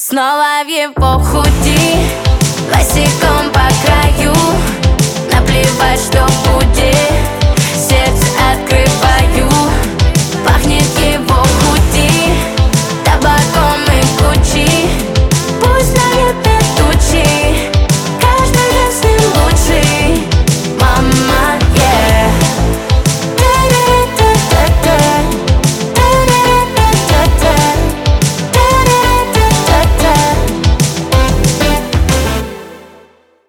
Снова в его худи, босиком по краю. Наплевать, что будет.